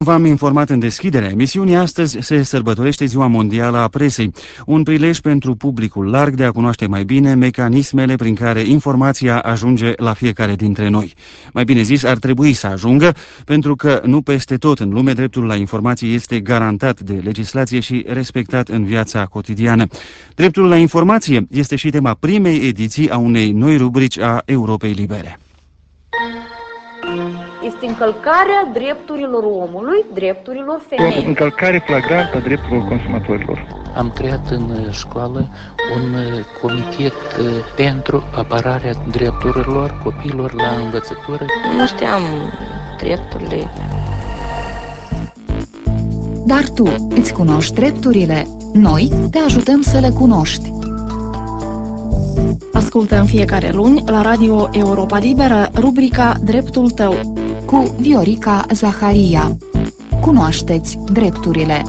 V-am informat în deschiderea emisiunii, astăzi se sărbătorește Ziua Mondială a Presei, un prilej pentru publicul larg de a cunoaște mai bine mecanismele prin care informația ajunge la fiecare dintre noi. Mai bine zis, ar trebui să ajungă, pentru că nu peste tot în lume dreptul la informație este garantat de legislație și respectat în viața cotidiană. Dreptul la informație este și tema primei ediții a unei noi rubrici a Europei Libere. Este încălcarea drepturilor omului, drepturilor femeii. O încălcare flagrantă a drepturilor consumatorilor. Am creat în școală un comitet pentru apărarea drepturilor copiilor la învățătură. Nu știam drepturile. Dar tu îți cunoști drepturile? Noi te ajutăm să le cunoști. Ascultă în fiecare luni la Radio Europa Liberă rubrica Dreptul tău cu Viorica Zaharia. Cunoașteți drepturile.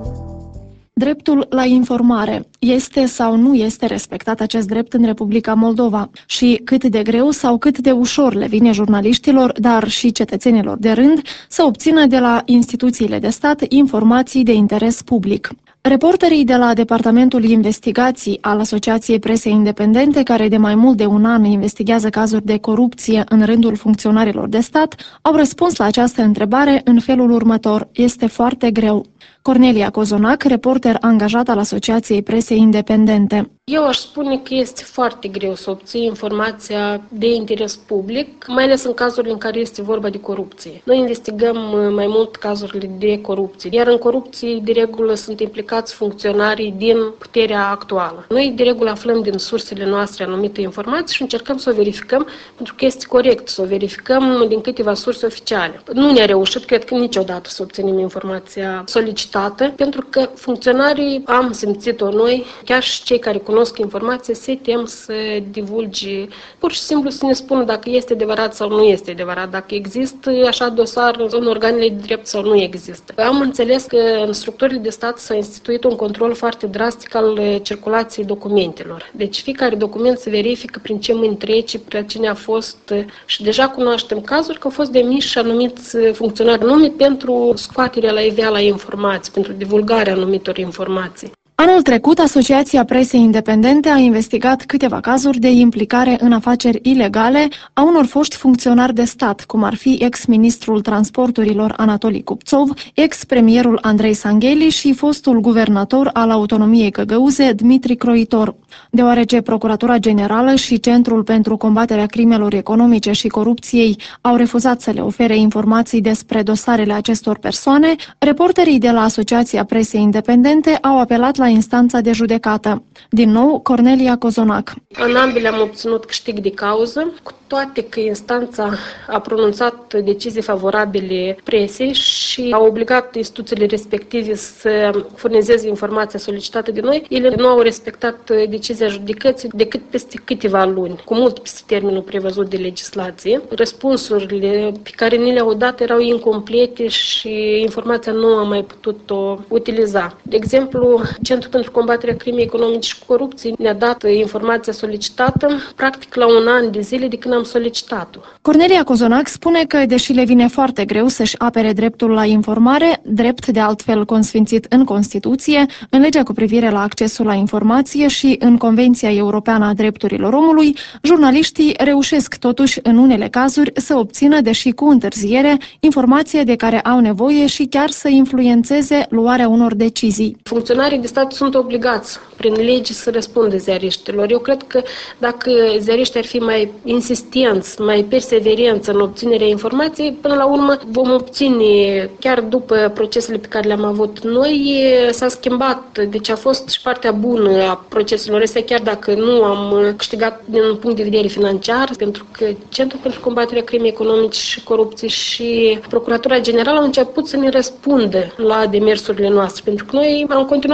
Dreptul la informare. Este sau nu este respectat acest drept în Republica Moldova? Și cât de greu sau cât de ușor le vine jurnaliștilor, dar și cetățenilor de rând, să obțină de la instituțiile de stat informații de interes public? Reporterii de la Departamentul Investigații al Asociației Presei Independente, care de mai mult de un an investigează cazuri de corupție în rândul funcționarilor de stat, au răspuns la această întrebare în felul următor: este foarte greu. Cornelia Cozonac, reporter angajat al Asociației Presei Independente. Eu aș spune că este foarte greu să obții informația de interes public, mai ales în cazurile în care este vorba de corupție. Noi investigăm mai mult cazurile de corupție, iar în corupție de regulă sunt implicați funcționarii din puterea actuală. Noi de regulă aflăm din sursele noastre anumite informații și încercăm să o verificăm, pentru că este corect să o verificăm din câteva surse oficiale. Nu ne-a reușit, cred că niciodată, să obținem informația solicitată, pentru că funcționarii, am simțit-o noi, chiar și cei care cunosc informație, se tem să divulge, pur și simplu să ne spună dacă este adevărat sau nu este adevărat, dacă există așa dosar în organele de drept sau nu există. Am înțeles că în structurile de stat s-a instituit un control foarte drastic al circulației documentelor. Deci fiecare document se verifică prin ce mâini trece, prin cine a fost, și deja cunoaștem cazuri că au fost demiși anumiți funcționari nume pentru scoaterea la iveală a informații, pentru divulgarea anumitor informații. Anul trecut, Asociația Presei Independente a investigat câteva cazuri de implicare în afaceri ilegale a unor foști funcționari de stat, cum ar fi ex-ministrul transporturilor Anatolii Cupțov, ex-premierul Andrei Sangheli și fostul guvernator al autonomiei Găgăuze, Dmitri Croitor. Deoarece Procuratura Generală și Centrul pentru combaterea crimelor economice și corupției au refuzat să le ofere informații despre dosarele acestor persoane, reporterii de la Asociația Presei Independente au apelat la instanța de judecată. Din nou, Cornelia Cozonac. În ambele am obținut câștig de cauză, cu toate că instanța a pronunțat decizii favorabile presei și a obligat instituțiile respective să furnizeze informația solicitată de noi. Ele nu au respectat decizia judecății decât peste câteva luni, cu mult peste termenul prevăzut de legislație. Răspunsurile pe care ni le-au dat erau incomplete și informația nu am mai putut-o utiliza. De exemplu, Centrul pentru combaterea crimei economice și corupției ne-a dat informația solicitată practic la un an de zile de când am solicitat-o. Cornelia Cozonac spune că, deși le vine foarte greu să-și apere dreptul la informare, drept de altfel consfințit în Constituție, în legea cu privire la accesul la informație și în Convenția Europeană a Drepturilor Omului, jurnaliștii reușesc totuși în unele cazuri să obțină, deși cu întârziere, informație de care au nevoie și chiar să influențeze luarea unor decizii. Funcționarii de stat sunt obligați prin lege să răspundă ziariștilor. Eu cred că dacă ziariștii ar fi mai insistenți, mai perseverenți în obținerea informației, până la urmă vom obține, chiar după procesele pe care le-am avut noi, s-a schimbat. Deci a fost și partea bună a proceselor astea, chiar dacă nu am câștigat din un punct de vedere financiar, pentru că Centrul pentru combaterea crimei economice și corupție și Procuratura Generală au început să ne răspundă la demersurile noastre, pentru că noi am continuat mereu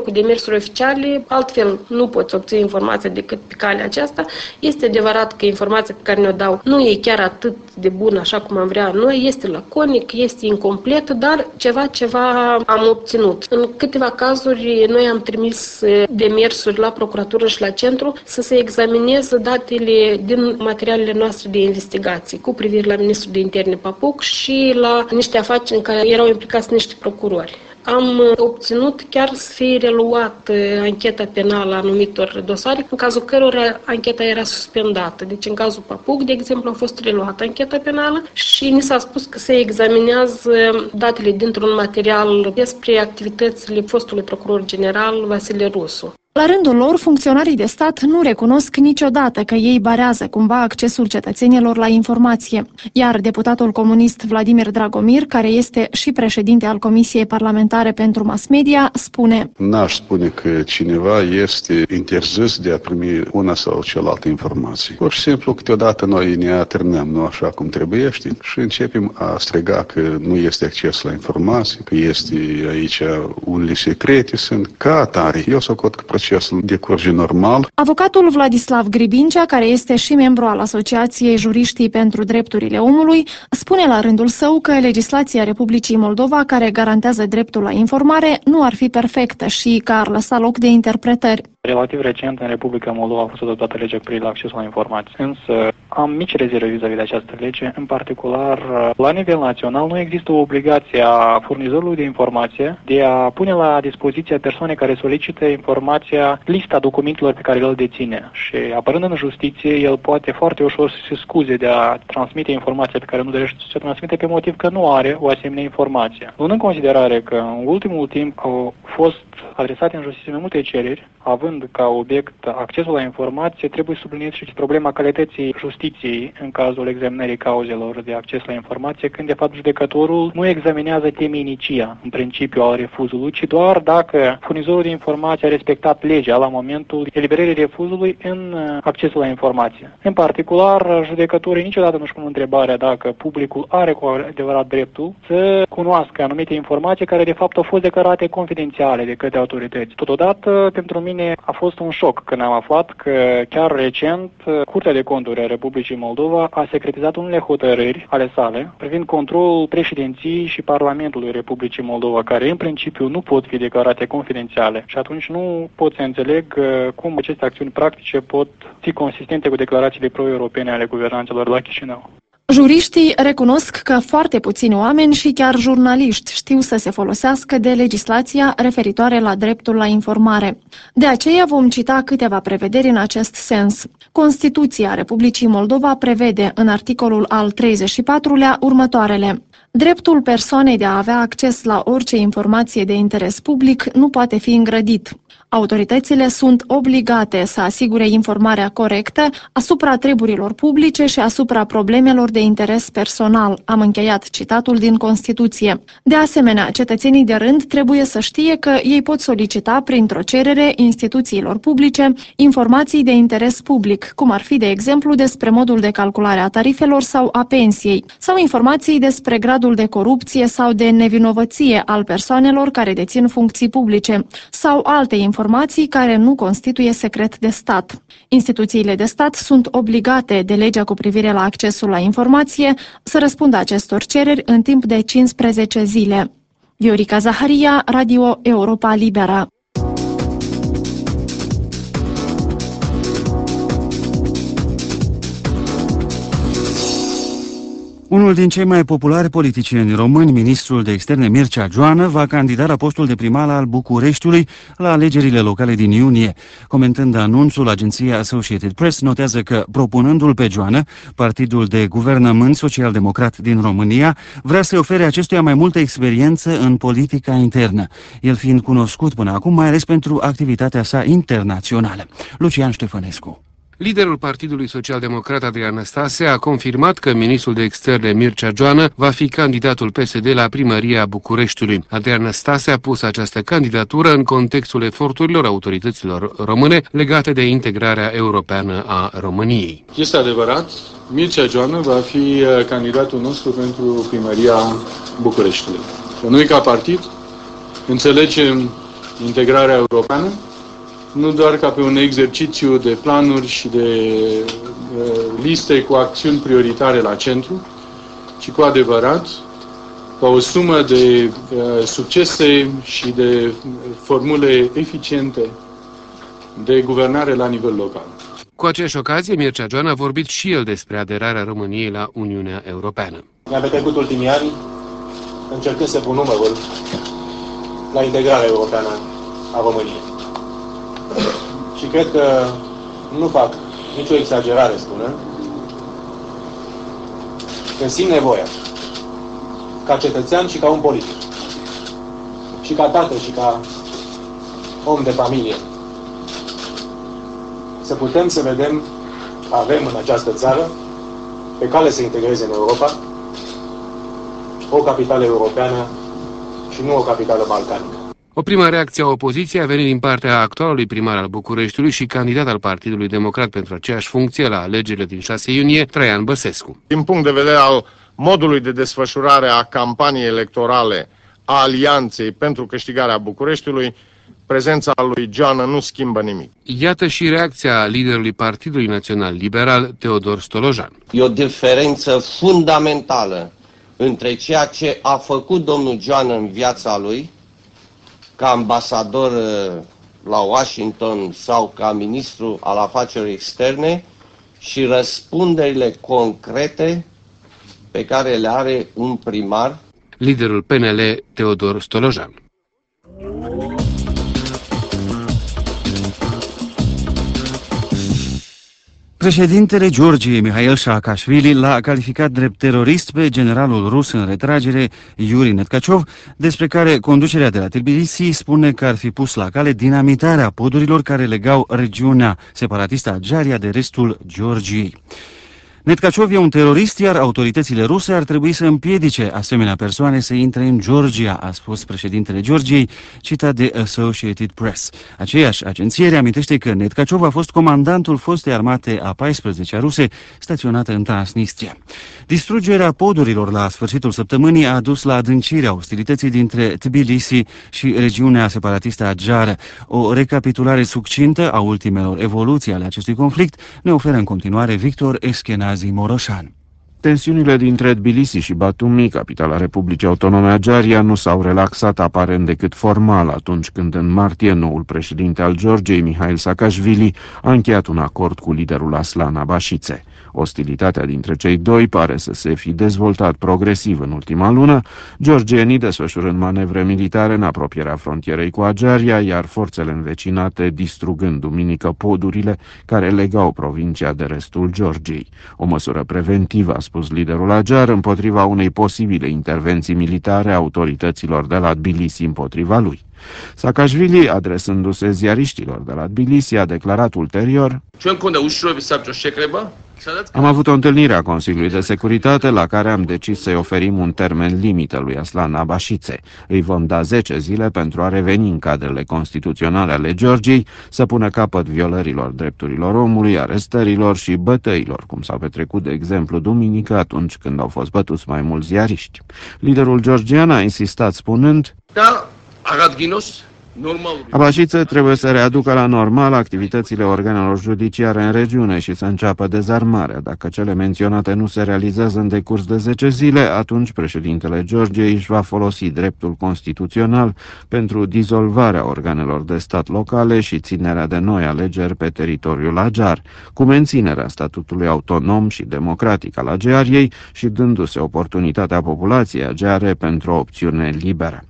cu demersuri oficiale, altfel nu poți obține informația decât pe calea aceasta. Este adevărat că informația pe care ne-o dau nu e chiar atât de bună așa cum am vrea noi, este laconic, este incompletă, dar ceva am obținut. În câteva cazuri noi am trimis demersuri la procuratură și la centru să se examineze datele din materialele noastre de investigații cu privire la ministrul de interne Papuc și la niște afaceri în care erau implicați niște procurori. Am obținut chiar să fie reluată ancheta penală a anumitor dosare, în cazul cărora ancheta era suspendată. Deci în cazul Papuc, de exemplu, a fost reluată ancheta penală și ni s-a spus că se examinează datele dintr-un material despre activitățile fostului procuror general Vasile Rusu. La rândul lor, funcționarii de stat nu recunosc niciodată că ei barează cumva accesul cetățenilor la informație, iar deputatul comunist Vladimir Dragomir, care este și președinte al Comisiei Parlamentare pentru Mass Media, spune: N-aș spune că cineva este interzis de a primi una sau cealaltă informație. Pur și simplu, câteodată noi ne atârnăm, nu așa cum trebuie, și începem a striga că nu este acces la informații, că este aici unele secrete, sunt ca atare. Eu socot că procesul decurge normal. Avocatul Vladislav Gribincea, care este și membru al Asociației Juriștii pentru Drepturile Omului, spune la rândul său că legislația Republicii Moldova, care garantează dreptul la informare, nu ar fi perfectă și că ar lăsa loc de interpretări. Relativ recent, în Republica Moldova a fost adoptată legea cu privire la accesul la informații. Însă am mici rezerve vis-a-vis de această lege. În particular, la nivel național nu există o obligație a furnizorului de informație de a pune la dispoziția persoanei care solicită informația lista documentelor pe care el deține. Și apărând în justiție, el poate foarte ușor să se scuze de a transmite informația pe care nu dorește să se transmite pe motiv că nu are o asemenea informație. Luând în considerare că în ultimul timp au fost adresate în justiție mai multe cereri, având ca obiect accesul la informație, trebuie subliniat și problema calității justiției în cazul examinării cauzelor de acces la informație, când de fapt judecătorul nu examinează temenicia în principiu al refuzului, ci doar dacă furnizorul de informație a respectat legea la momentul eliberării refuzului în accesul la informație. În particular, judecătorii niciodată nu-și pun întrebarea dacă publicul are cu adevărat dreptul să cunoască anumite informații care de fapt au fost declarate confidențiale de către autorități. Totodată, pentru mine a fost un șoc când am aflat că chiar recent Curtea de Conturi a Republicii Moldova a secretizat unele hotărâri ale sale privind controlul președinției și Parlamentului Republicii Moldova, care în principiu nu pot fi declarate confidențiale. Și atunci nu pot să înțeleg cum aceste acțiuni practice pot fi consistente cu declarațiile pro-europene ale guvernanților la Chișinău. Juriștii recunosc că foarte puțini oameni și chiar jurnaliști știu să se folosească de legislația referitoare la dreptul la informare. De aceea vom cita câteva prevederi în acest sens. Constituția Republicii Moldova prevede în articolul al 34-lea următoarele: dreptul persoanei de a avea acces la orice informație de interes public nu poate fi îngrădit. Autoritățile sunt obligate să asigure informarea corectă asupra treburilor publice și asupra problemelor de interes personal. Am încheiat citatul din Constituție. De asemenea, cetățenii de rând trebuie să știe că ei pot solicita printr-o cerere instituțiilor publice informații de interes public, cum ar fi, de exemplu, despre modul de calculare a tarifelor sau a pensiei, sau informații despre gradul de corupție sau de nevinovăție al persoanelor care dețin funcții publice, sau alte informații care nu constituie secret de stat. Instituțiile de stat sunt obligate de legea cu privire la accesul la informație să răspundă acestor cereri în timp de 15 zile. Viorica Zaharia, Radio Europa Liberă. Unul din cei mai populari politicieni români, ministrul de externe Mircea Joană, va candida la postul de primar al Bucureștiului la alegerile locale din iunie. Comentând anunțul, agenția Associated Press notează că, propunându-l pe Joană, partidul de guvernământ social-democrat din România vrea să-i ofere acestuia mai multă experiență în politica internă, el fiind cunoscut până acum mai ales pentru activitatea sa internațională. Lucian Ștefănescu. Liderul Partidului Social-Democrat Adrian Năstase a confirmat că ministrul de externe Mircea Joană va fi candidatul PSD la primăria Bucureștiului. Adrian Năstase a pus această candidatură în contextul eforturilor autorităților române legate de integrarea europeană a României. Este adevărat, Mircea Joană va fi candidatul nostru pentru primăria Bucureștiului. Noi ca partid înțelegem integrarea europeană, nu doar ca pe un exercițiu de planuri și de liste cu acțiuni prioritare la centru, ci cu adevărat ca o sumă de succese și de formule eficiente de guvernare la nivel local. Cu aceeași ocazie, Mircea Joana a vorbit și el despre aderarea României la Uniunea Europeană. Ne-am petrecut ultimii ani încercând să pun numărul la integrarea europeană a României. Și cred că nu fac nicio exagerare, spunând, că simt nevoia, ca cetățean și ca om politic, și ca tată și ca om de familie, să putem să vedem că avem în această țară, pe cale să integreze în Europa, o capitală europeană și nu o capitală balcanică. O primă reacție a opoziției a venit din partea actualului primar al Bucureștiului și candidat al Partidului Democrat pentru aceeași funcție la alegerile din 6 iunie, Traian Băsescu. Din punct de vedere al modului de desfășurare a campaniei electorale a Alianței pentru câștigarea Bucureștiului, prezența lui Joana nu schimbă nimic. Iată și reacția liderului Partidului Național Liberal, Teodor Stolojan. E o diferență fundamentală între ceea ce a făcut domnul Joana în viața lui, ca ambasador la Washington sau ca ministru al afacerilor externe, și răspunderile concrete pe care le are un primar. Liderul PNL, Teodor Stolojan. Președintele Georgiei, Mihail Saakashvili, l-a calificat drept terorist pe generalul rus în retragere, Yuri Netkachov, despre care conducerea de la Tbilisi spune că ar fi pus la cale dinamitarea podurilor care legau regiunea separatistă a Jaria de restul Georgiei. Netkachov e un terorist, iar autoritățile ruse ar trebui să împiedice asemenea persoane să intre în Georgia, a spus președintele Georgiei, citat de Associated Press. Aceeași agenție reamintește că Netkachov a fost comandantul fostei armate a 14-a ruse, staționată în Transnistria. Distrugerea podurilor la sfârșitul săptămânii a dus la adâncirea ostilității dintre Tbilisi și regiunea separatistă a Jar. O recapitulare succintă a ultimelor evoluții ale acestui conflict ne oferă în continuare Victor Eschenazi Moroșan. Tensiunile dintre Tbilisi și Batumi, capitala Republicii Autonome a Jaria, nu s-au relaxat aparent decât formal atunci când în martie noul președinte al Georgiei, Mihail Saakashvili, a încheiat un acord cu liderul Aslan Abashidze. Ostilitatea dintre cei doi pare să se fi dezvoltat progresiv în ultima lună, georgienii desfășurând manevre militare în apropierea frontierei cu Adjaria, iar forțele învecinate distrugând duminică podurile care legau provincia de restul Georgiei. O măsură preventivă, a spus liderul Adjar, împotriva unei posibile intervenții militare a autorităților de la Tbilisi împotriva lui. Saakashvili, adresându-se ziariștilor de la Tbilisi, a declarat ulterior: am avut o întâlnire a Consiliului de Securitate la care am decis să-i oferim un termen limită lui Aslan Abashidze. Îi vom da 10 zile pentru a reveni în cadrele constituționale ale Georgiei, să pună capăt violărilor drepturilor omului, arestărilor și bătăilor, cum s-a petrecut de exemplu duminică atunci când au fost bătuți mai mulți ziariști. Liderul georgian a insistat spunând: Abashidze trebuie să readucă la normal activitățile organelor judiciare în regiune și să înceapă dezarmarea. Dacă cele menționate nu se realizează în decurs de 10 zile, atunci președintele Georgiei își va folosi dreptul constituțional pentru dizolvarea organelor de stat locale și ținerea de noi alegeri pe teritoriul Adjar, cu menținerea statutului autonom și democratic al Adjariei și dându-se oportunitatea populației adjare pentru o opțiune liberă.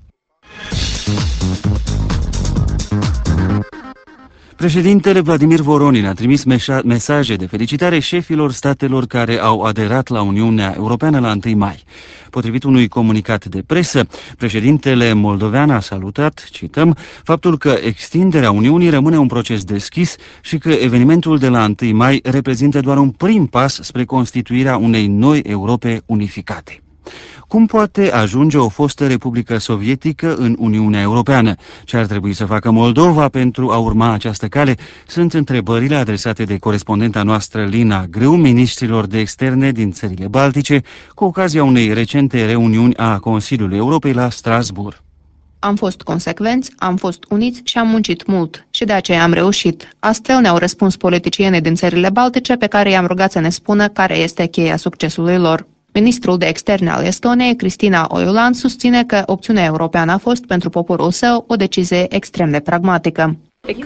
Președintele Vladimir Voronin a trimis mesaje de felicitare șefilor statelor care au aderat la Uniunea Europeană la 1 mai. Potrivit unui comunicat de presă, președintele moldovean a salutat, cităm, faptul că extinderea Uniunii rămâne un proces deschis și că evenimentul de la 1 mai reprezintă doar un prim pas spre constituirea unei noi Europe unificate. Cum poate ajunge o fostă Republică Sovietică în Uniunea Europeană? Ce ar trebui să facă Moldova pentru a urma această cale? Sunt întrebările adresate de corespondenta noastră Lina Grâu, ministrilor de externe din țările Baltice, cu ocazia unei recente reuniuni a Consiliului Europei la Strasbourg. Am fost consecvenți, am fost uniți și am muncit mult. Și de aceea am reușit. Astfel ne-au răspuns politicienii din țările baltice pe care i-am rugat să ne spună care este cheia succesului lor. Ministrul de externe al Estoniei, Kristiina Ojuland, susține că opțiunea europeană a fost pentru poporul său o decizie extrem de pragmatică.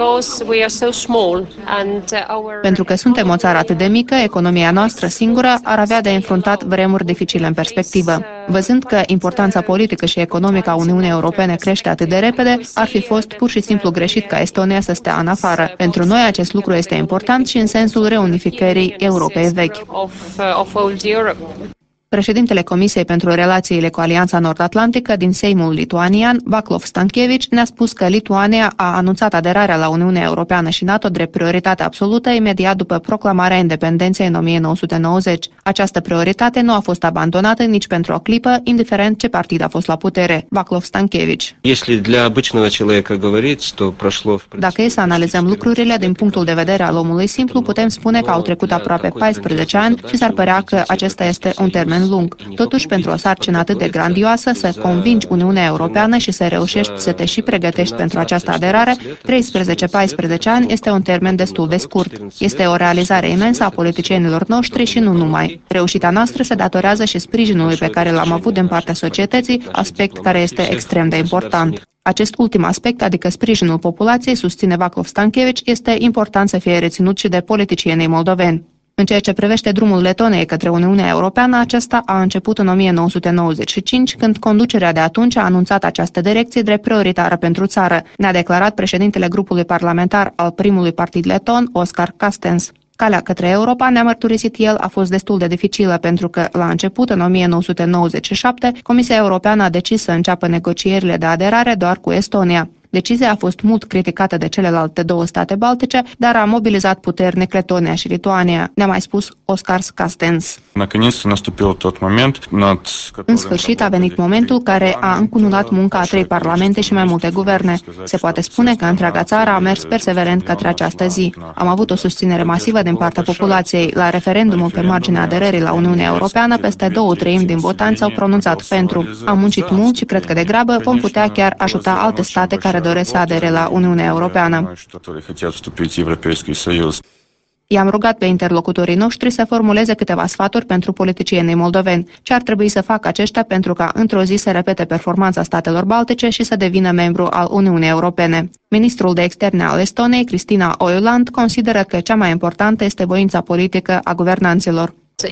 Pentru că suntem o țară atât de mică, economia noastră singură ar avea de înfruntat vremuri dificile în perspectivă. Văzând că importanța politică și economică a Uniunii Europene crește atât de repede, ar fi fost pur și simplu greșit ca Estonia să stea în afară. Pentru noi acest lucru este important și în sensul reunificării Europei vechi. Președintele Comisiei pentru Relațiile cu Alianța Nord-Atlantică din Seimul lituanian, Vaclav Stankevici, ne-a spus că Lituania a anunțat aderarea la Uniunea Europeană și NATO drept prioritate absolută imediat după proclamarea independenței în 1990. Această prioritate nu a fost abandonată nici pentru o clipă, indiferent ce partid a fost la putere. Vaclav Stankevici. Dacă e să analizăm lucrurile din punctul de vedere al omului simplu, putem spune că au trecut aproape 14 ani și s-ar părea că acesta este un termen lung. Totuși, pentru o sarcină atât de grandioasă, să convingi Uniunea Europeană și să reușești să te și pregătești pentru această aderare, 13-14 ani este un termen destul de scurt. Este o realizare imensă a politicienilor noștri și nu numai. Reușita noastră se datorează și sprijinului pe care l-am avut din partea societății, aspect care este extrem de important. Acest ultim aspect, adică sprijinul populației, susține Vaclav Stankevici, este important să fie reținut și de politicienii moldoveni. În ceea ce privește drumul Letoniei către Uniunea Europeană, acesta a început în 1995, când conducerea de atunci a anunțat această direcție drept prioritară pentru țară, ne-a declarat președintele grupului parlamentar al primului partid leton, Oskar Kastens. Calea către Europa, ne-a mărturisit el, a fost destul de dificilă pentru că, la început, în 1997, Comisia Europeană a decis să înceapă negocierile de aderare doar cu Estonia. Decizia a fost mult criticată de celelalte două state baltice, dar a mobilizat puternic Letonia și Lituania, ne-a mai spus Oskar Kastens. În sfârșit a venit momentul care a încunulat munca a 3 parlamente și mai multe guverne. Se poate spune că întreaga țară a mers perseverent către această zi. Am avut o susținere masivă din partea populației. La referendumul pe marginea aderării la Uniunea Europeană, peste 2/3 din votanți s-au pronunțat pentru. Am muncit mult și cred că degrabă vom putea chiar ajuta alte state care doresc să adere la Uniunea Europeană. I-am rugat pe interlocutorii noștri să formuleze câteva sfaturi pentru politicienii moldoveni. Ce ar trebui să facă aceștia pentru ca într-o zi să repete performanța statelor baltice și să devină membru al Uniunii Europene? Ministrul de externe al Estoniei, Kristiina Ojuland, consideră că cea mai importantă este voința politică a guvernanților.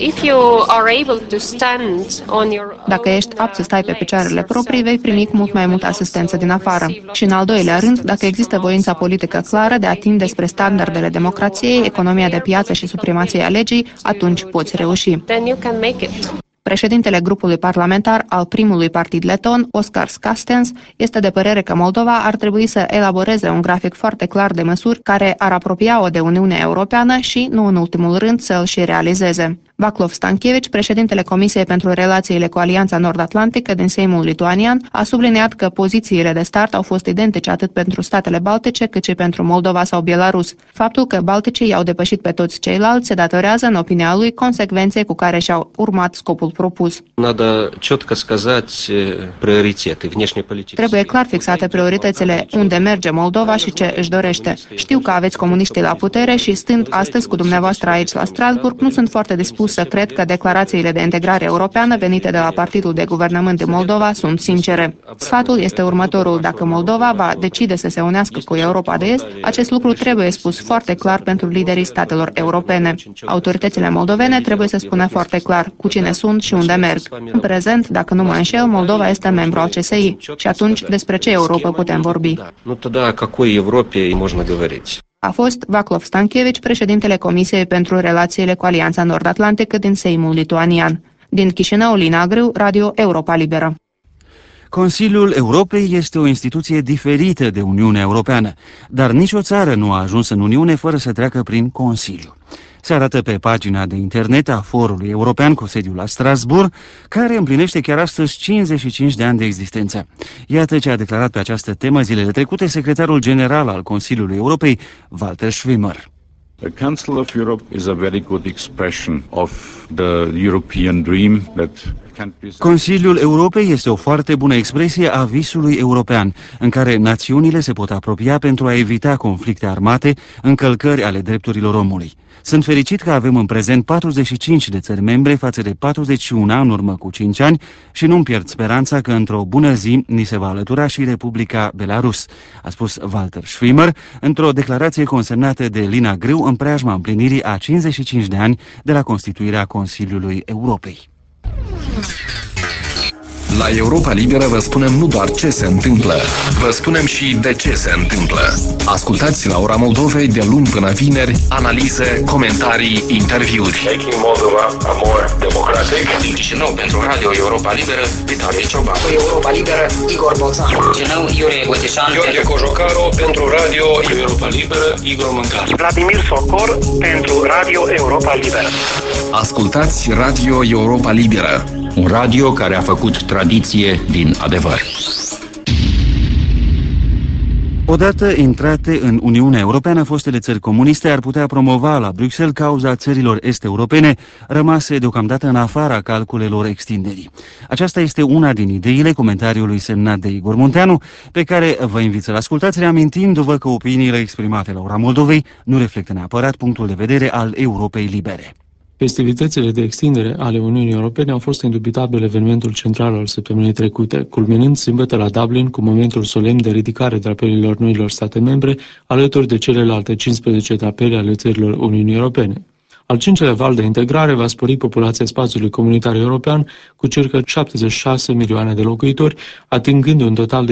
Dacă ești apt să stai pe picioarele proprii, vei primi mult mai multă asistență din afară. Și în al doilea rând, dacă există voința politică clară de a tinde spre standardele democrației, economia de piață și supremația legii, atunci poți reuși. Președintele grupului parlamentar al primului partid leton, Oskar Kastens, este de părere că Moldova ar trebui să elaboreze un grafic foarte clar de măsuri care ar apropia-o de Uniunea Europeană și, nu în ultimul rând, să îl și realizeze. Vaclav Stankevici, președintele Comisiei pentru Relațiile cu Alianța Nord-Atlantică din Seimul lituanian, a subliniat că pozițiile de start au fost identice atât pentru statele baltice cât și pentru Moldova sau Belarus. Faptul că balticii i-au depășit pe toți ceilalți se datorează, în opinia lui, consecvenței cu care și-au urmat scopul propus. Trebuie clar fixate prioritățile, unde merge Moldova și ce își dorește. Știu că aveți comuniștii la putere și, stând astăzi cu dumneavoastră aici la Strasbourg, nu sunt foarte dispus să cred că declarațiile de integrare europeană venite de la Partidul de Guvernământ din Moldova sunt sincere. Sfatul este următorul: dacă Moldova va decide să se unească cu Europa de Est, acest lucru trebuie spus foarte clar pentru liderii statelor europene. Autoritățile moldovene trebuie să spună foarte clar cu cine sunt și unde merg. În prezent, dacă nu mă înșel, Moldova este membru al CSI. Și atunci, despre ce Europă putem vorbi? A fost Vaclav Stankevici, președintele Comisiei pentru Relațiile cu Alianța Nord-Atlantică din Seimul lituanian. Din Chișinău, Lina Grâu, Radio Europa Liberă. Consiliul Europei este o instituție diferită de Uniunea Europeană, dar nicio țară nu a ajuns în Uniune fără să treacă prin Consiliu. Se arată pe pagina de internet a Forului European cu sediul la Strasbourg, care împlinește chiar astăzi 55 de ani de existență. Iată ce a declarat pe această temă zilele trecute secretarul general al Consiliului Europei, Walter Schwimmer. The Council of Europe is a very good expression of the European dream that Consiliul Europei este o foarte bună expresie a visului european, în care națiunile se pot apropia pentru a evita conflicte armate, încălcări ale drepturilor omului. Sunt fericit că avem în prezent 45 de țări membre față de 41 în urmă cu 5 ani și nu-mi pierd speranța că într-o bună zi ni se va alătura și Republica Belarus, a spus Walter Schwimmer într-o declarație consemnată de Lina Grâu în preajma împlinirii a 55 de ani de la constituirea Consiliului Europei. La Europa Liberă vă spunem nu doar ce se întâmplă, vă spunem și de ce se întâmplă. Ascultați la Ora Moldovei de luni până vineri analize, comentarii, interviuri. Making Moldova a more democratic. Din Chișinău pentru Radio Europa Liberă, Vitalie Cioban. Europa Liberă, Igor Boțan. Chișinău, Iurie Boteșan. Gheorghe Cojocaru pentru Radio Europa Liberă, Igor Mâncar. Vladimir Socor pentru Radio Europa Liberă. Ascultați Radio Europa Liberă, un radio care a făcut tradiție din adevăr. Odată intrate în Uniunea Europeană, fostele țări comuniste ar putea promova la Bruxelles cauza țărilor est-europene rămase deocamdată în afara calculelor extinderii. Aceasta este una din ideile comentariului semnat de Igor Munteanu, pe care vă invit să-l ascultați, reamintindu-vă că opiniile exprimate la Ora Moldovei nu reflectă neapărat punctul de vedere al Europei Libere. Festivitățile de extindere ale Uniunii Europene au fost indubitabil evenimentul central al săptămânii trecute, culminând sâmbătă la Dublin cu momentul solemn de ridicare drapelilor noilor state membre, alături de celelalte 15 drapele ale țărilor Uniunii Europene. Al cincilea val de integrare va spori populația spațiului comunitar european cu circa 76 milioane de locuitori, atingând un total de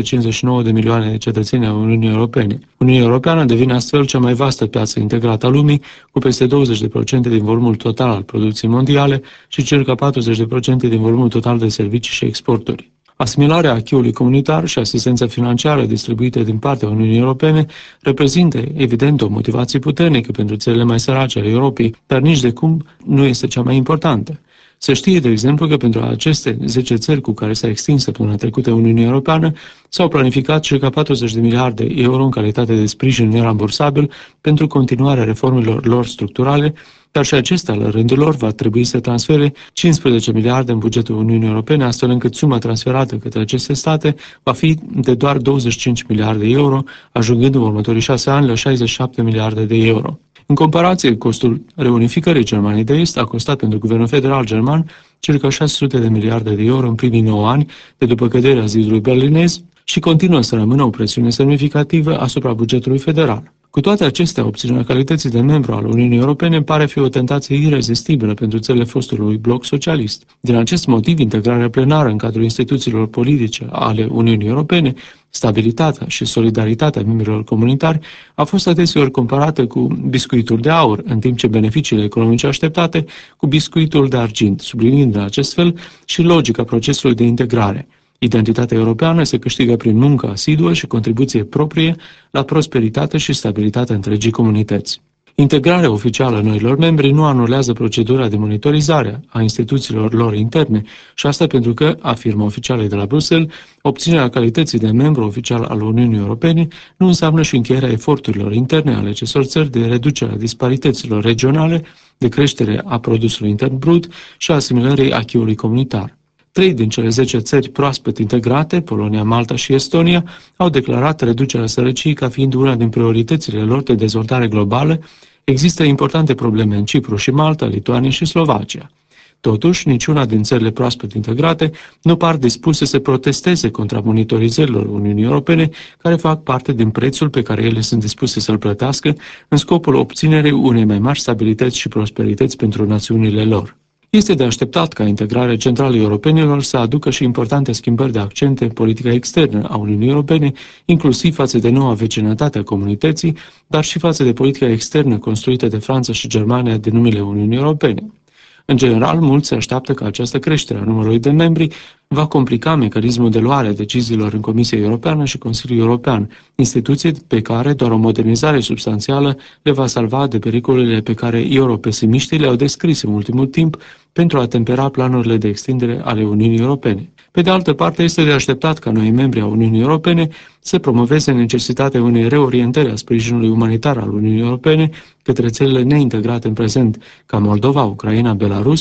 459 de milioane de cetățeni ai Uniunii Europene. Uniunea Europeană devine astfel cea mai vastă piață integrată a lumii, cu peste 20% din volumul total al producției mondiale și circa 40% din volumul total de servicii și exporturi. Asimilarea acquis-ului comunitar și asistența financiară distribuite din partea Uniunii Europene reprezintă, evident, o motivație puternică pentru țările mai sărace ale Europei, dar nici de cum nu este cea mai importantă. Se știe, de exemplu, că pentru aceste 10 țări cu care s-a extins săptămâna trecută Uniunea Europeană s-au planificat circa 40 de miliarde de euro în calitate de sprijin nerambursabil pentru continuarea reformelor lor structurale, dar și acestea, la rândul lor, va trebui să transfere 15 miliarde în bugetul Uniunii Europene, astfel încât suma transferată către aceste state va fi de doar 25 miliarde de euro, ajungând în următorii 6 ani la 67 miliarde de euro. În comparație, costul reunificării Germaniei de Est a costat pentru guvernul federal german circa 600 de miliarde de euro în primii 9 ani de după căderea zidului berlinez și continuă să rămână o presiune semnificativă asupra bugetului federal. Cu toate acestea, obținerea calității de membru al Uniunii Europene pare fi o tentație irezistibilă pentru țările fostului bloc socialist. Din acest motiv, integrarea plenară în cadrul instituțiilor politice ale Uniunii Europene, stabilitatea și solidaritatea membrilor comunitari a fost adeseori comparată cu biscuitul de aur, în timp ce beneficiile economice așteptate cu biscuitul de argint, subliniind în acest fel și logica procesului de integrare. Identitatea europeană se câștigă prin muncă asiduă și contribuție proprie la prosperitate și stabilitatea întregii comunități. Integrarea oficială a noilor membri nu anulează procedura de monitorizare a instituțiilor lor interne și asta pentru că, afirmă oficialii de la Bruxelles, obținerea calității de membru oficial al Uniunii Europene nu înseamnă și încheierea eforturilor interne ale acestor țări de reducere a disparităților regionale, de creștere a produsului intern brut și a asimilării acquis-ului comunitar. 3 din cele 10 țări proaspăt integrate, Polonia, Malta și Estonia, au declarat reducerea sărăciei ca fiind una din prioritățile lor de dezvoltare globală. Există importante probleme în Cipru și Malta, Lituania și Slovacia. Totuși, niciuna din țările proaspăt integrate nu par dispuse să protesteze contra monitorizărilor Uniunii Europene, care fac parte din prețul pe care ele sunt dispuse să-l plătească în scopul obținerii unei mai mari stabilități și prosperități pentru națiunile lor. Este de așteptat ca integrarea centrală europenilor să aducă și importante schimbări de accente în politica externă a Uniunii Europene, inclusiv față de noua vecinătate a comunității, dar și față de politica externă construită de Franța și Germania de numele Uniunii Europene. În general, mulți se așteaptă că această creștere a numărului de membri va complica mecanismul de luare a deciziilor în Comisia Europeană și Consiliul European, instituții pe care doar o modernizare substanțială le va salva de pericolele pe care europesimiștii le-au descris în ultimul timp pentru a tempera planurile de extindere ale Uniunii Europene. Pe de altă parte, este de așteptat ca noi membri a Uniunii Europene să promoveze necesitatea unei reorientări a sprijinului umanitar al Uniunii Europene către țările neintegrate în prezent, ca Moldova, Ucraina, Belarus,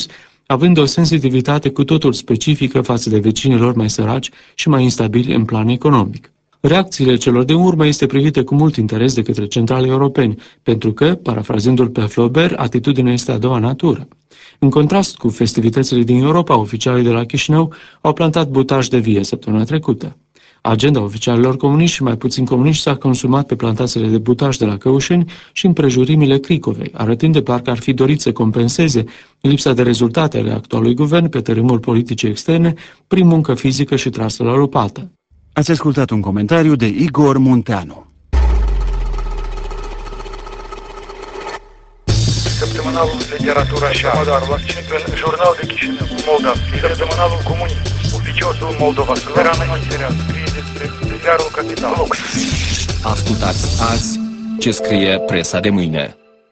având o sensitivitate cu totul specifică față de vecinilor mai săraci și mai instabili în plan economic. Reacțiile celor din urmă este privită cu mult interes de către centralii europeni, pentru că, parafrazându-l pe Flaubert, atitudinea este a doua natură. În contrast cu festivitățile din Europa, oficialii de la Chișinău au plantat butaj de vie săptămâna trecută. Agenda oficialilor comuniști și mai puțin comuniști s-a consumat pe plantațiile de butaj de la Căușeni și în prejurimile Cricovei, arătând de parcă ar fi dorit să compenseze lipsa de rezultate ale actualului guvern pe terenul politicii externe prin muncă fizică și trasă la lopată. Ați ascultat un comentariu de Igor Munteanu. Săptămânalul Literatura și Adarul în Jurnal de Chișinău, Moldova, Săptămânalul Comunist, Oficiosul Moldova, Suverană Material, scrie despre Ziarul Capital. Ascultați azi ce scrie presa de mâine.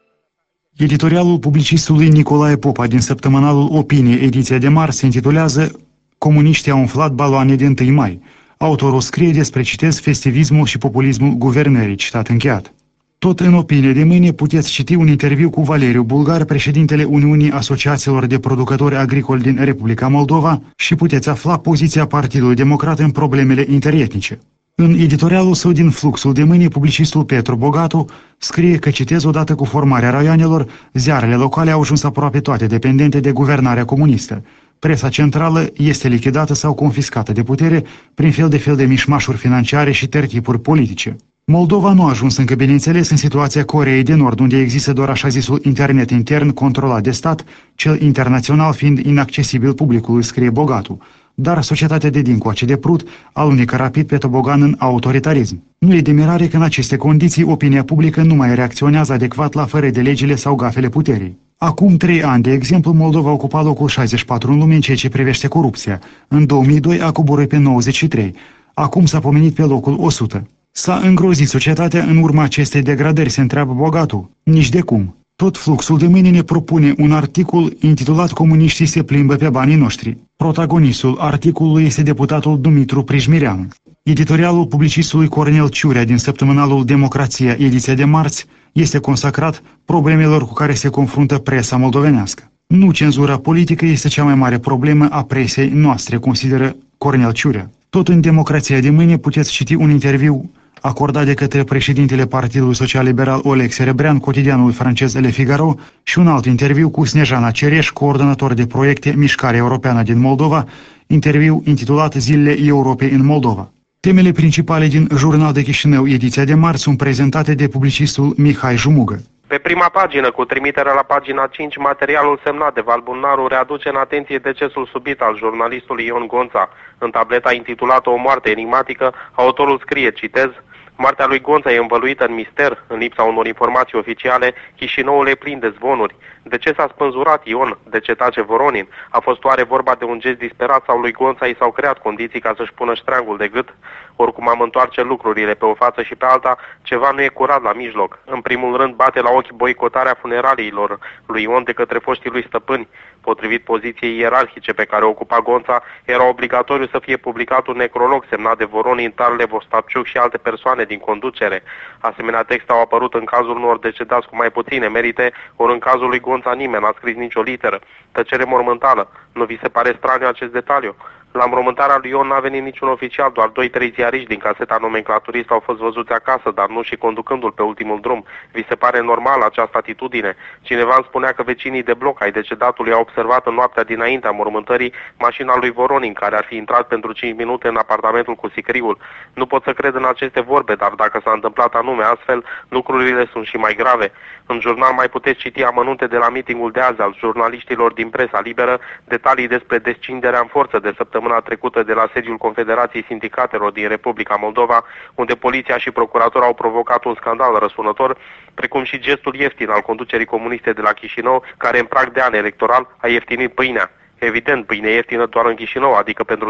Editorialul publicistului Nicolae Popa din săptămânalul Opinie, ediția de marți, se intitulează Comuniștii au umflat baloane de 1 mai. Autorul scrie despre, citez, festivismul și populismul guvernării, citat încheiat. Tot în Opinie de mâine puteți citi un interviu cu Valeriu Bulgar, președintele Uniunii Asociațiilor de Producători Agricoli din Republica Moldova, și puteți afla poziția Partidului Democrat în problemele interetnice. În editorialul său din Fluxul de mâine, publicistul Petru Bogatu scrie că, citez, odată cu formarea raioanelor, ziarele locale au ajuns aproape toate dependente de guvernarea comunistă. Presa centrală este lichidată sau confiscată de putere prin fel de mișmașuri financiare și tertipuri politice. Moldova nu a ajuns încă, bineînțeles, în situația Coreei de Nord, unde există doar așa zisul internet intern controlat de stat, cel internațional fiind inaccesibil publicului, scrie Bogatu. Dar societatea de dincoace de Prut alunecă rapid pe tobogan în autoritarism. Nu e de mirare că în aceste condiții opinia publică nu mai reacționează adecvat la fără de legile sau gafele puterii. Acum 3 ani, de exemplu, Moldova ocupa locul 64 în lume în ceea ce privește corupția. În 2002 a coborât pe 93. Acum s-a pomenit pe locul 100. S-a îngrozit societatea în urma acestei degradări, se întreabă Bogatu. Nici de cum. Tot Fluxul de mâine ne propune un articol intitulat Comuniștii se plimbă pe banii noștri. Protagonistul articolului este deputatul Dumitru Prijmireanu. Editorialul publicistului Cornel Ciurea din săptămânalul Democrația, ediția de marți, este consacrat problemelor cu care se confruntă presa moldovenească. Nu cenzura politică este cea mai mare problemă a presei noastre, consideră Cornel Ciurea. Tot în Democrația de mâine puteți citi un interviu acordat de către președintele Partidului Social-Liberal Oleg Serebrean, cotidianului francez Le Figaro, și un alt interviu cu Snejana Cereș, coordonator de proiecte Mișcarea Europeană din Moldova, interviu intitulat Zilele Europei în Moldova. Temele principale din Jurnal de Chișinău, ediția de marți, sunt prezentate de publicistul Mihai Jumugă. Pe prima pagină, cu trimiterea la pagina 5, materialul semnat de Valbunaru readuce în atenție decesul subit al jurnalistului Ion Gonța. În tableta intitulată O moarte enigmatică, autorul scrie, citez, moartea lui Gonța e învăluită în mister, în lipsa unor informații oficiale, Chișinăul e plin de zvonuri. De ce s-a spânzurat Ion? De ce tace Voronin? A fost oare vorba de un gest disperat sau lui Gonța i s-au creat condiții ca să-și pună ștreangul de gât? Oricum am întoarce lucrurile pe o față și pe alta, ceva nu e curat la mijloc. În primul rând bate la ochi boicotarea funeraliilor lui Ion de către foștii lui stăpâni. Potrivit poziției ierarhice pe care o ocupa Gonța, era obligatoriu să fie publicat un necrolog semnat de Voronin, Tarlev, Ostapciuc și alte persoane din conducere. Asemenea texte au apărut în cazul unor decedați cu mai puține merite, ori în cazul lui Gonța nimeni n-a scris nicio literă. Tăcere mormântală. Nu vi se pare straniu acest detaliu? La înmormântarea lui Ion n-a venit niciun oficial, doar 2-3 ziariști din caseta nomenclaturistă au fost văzuți acasă, dar nu și conducându-l pe ultimul drum. Vi se pare normal această atitudine? Cineva îmi spunea că vecinii de bloc ai decedatului au observat în noaptea dinaintea mormântării mașina lui Voronin, care ar fi intrat pentru 5 minute în apartamentul cu sicriul. Nu pot să cred în aceste vorbe, dar dacă s-a întâmplat anume astfel, lucrurile sunt și mai grave. În jurnal mai puteți citi amănunte de la mitingul de azi al jurnaliștilor din presa liberă, detalii despre descinderea în forță de săptămâna trecută de la sediul Confederației Sindicatelor din Republica Moldova, unde poliția și procuratura au provocat un scandal răsunător, precum și gestul ieftin al conducerii comuniste de la Chișinău, care în prag de an electoral a ieftinit pâinea. Evident, pâine ieftină doar în Chișinău, adică pentru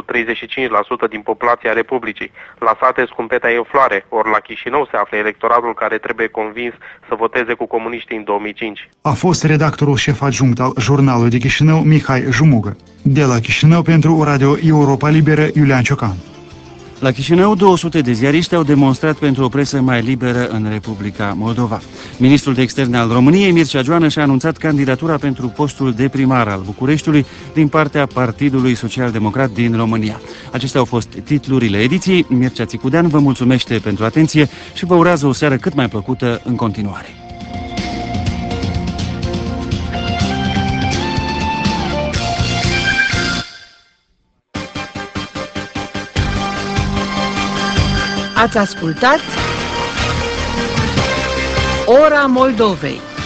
35% din populația Republicii. La sate scumpetea e în floare, ori la Chișinău se află electoratul care trebuie convins să voteze cu comuniștii în 2005. A fost redactorul șef adjunct al Jurnalului de Chișinău, Mihai Jumugă. De la Chișinău pentru Radio Europa Liberă, Iulian Ciocan. La Chișinău, 200 de ziariști au demonstrat pentru o presă mai liberă în Republica Moldova. Ministrul de Externe al României, Mircea Joană, și-a anunțat candidatura pentru postul de primar al Bucureștiului din partea Partidului Social-Democrat din România. Acestea au fost titlurile ediției. Mircea Țicudean vă mulțumește pentru atenție și vă urează o seară cât mai plăcută în continuare. Ați ascultat Ora Moldovei.